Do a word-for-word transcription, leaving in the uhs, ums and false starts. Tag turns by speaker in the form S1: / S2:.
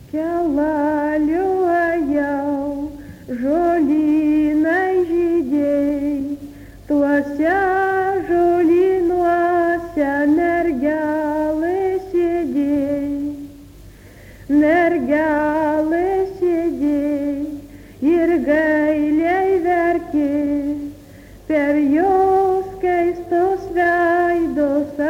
S1: Keliauju žolynai žydėjai, tuose žolynuose mergelė sėdėjai. Mergelė sėdėjai ir gailiai verkė, per jos keistos veidos